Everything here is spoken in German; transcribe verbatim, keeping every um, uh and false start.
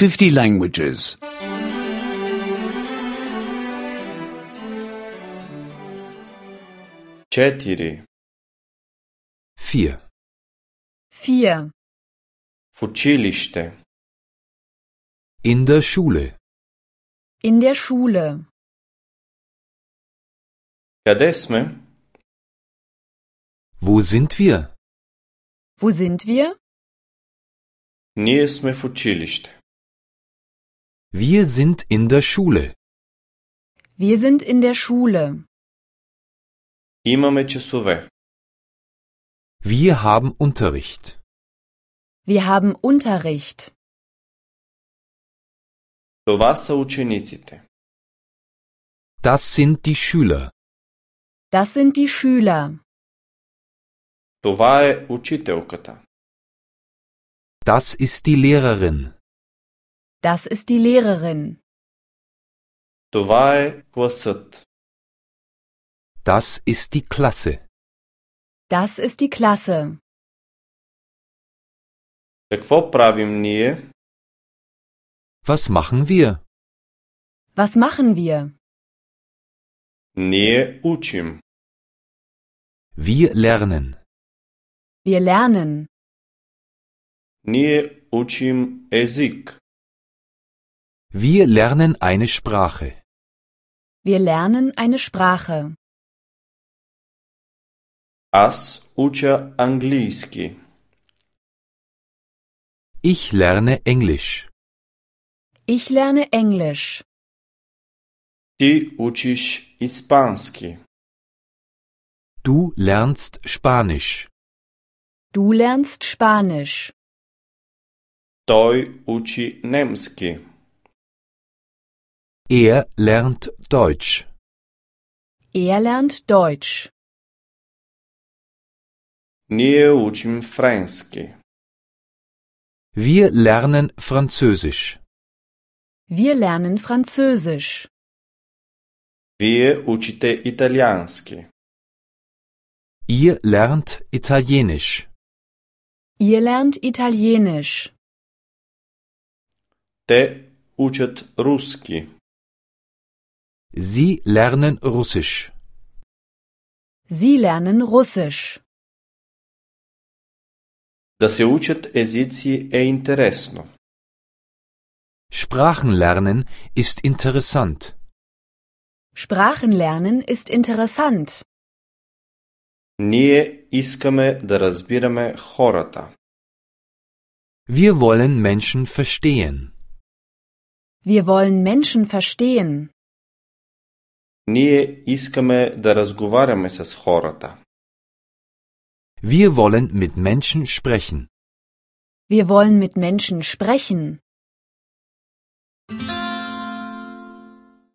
fifty languages. Четири. Vier. Vier. В училище. In der Schule. In der Schule. Къде сме? Wo sind wir? Wo sind wir? Ние сме в училище. Wir sind in der Schule. Wir sind in der Schule. Имаме часове. Wir haben Unterricht. Wir haben Unterricht. Това са учениците. Das sind die Schüler. Das sind die Schüler. Това е учителката. Das ist die Lehrerin. Das ist die Lehrerin. Това е класът. Das ist die Klasse. Das ist die Klasse. Какво правим ние? Was machen wir? Was machen wir? Ние учим. Wir lernen. Wir lernen. Ние учим език. Wir lernen eine Sprache. Wir lernen eine Sprache. Аз уча английски. Ich lerne Englisch. Ich lerne Englisch. Ти учиш испански. Du lernst Spanisch. Du lernst Spanisch. Той учи немски. Er lernt Deutsch. Er lernt Deutsch. Ние учим френски. Wir lernen Französisch. Wir lernen Französisch. Вие учите италиански. Ihr lernt Italienisch. Ihr lernt Italienisch. Те учат руски. Sie lernen Russisch. Sie lernen Russisch. Да се учат езици е интересно. Sprachen lernen ist interessant. Sprachen lernen ist interessant. Ние искаме да разбираме хората. Wir wollen Menschen verstehen. Wir wollen Menschen verstehen. Ние искаме да разговаряме с хората. Wir wollen mit Menschen sprechen. Wir wollen mit Menschen sprechen.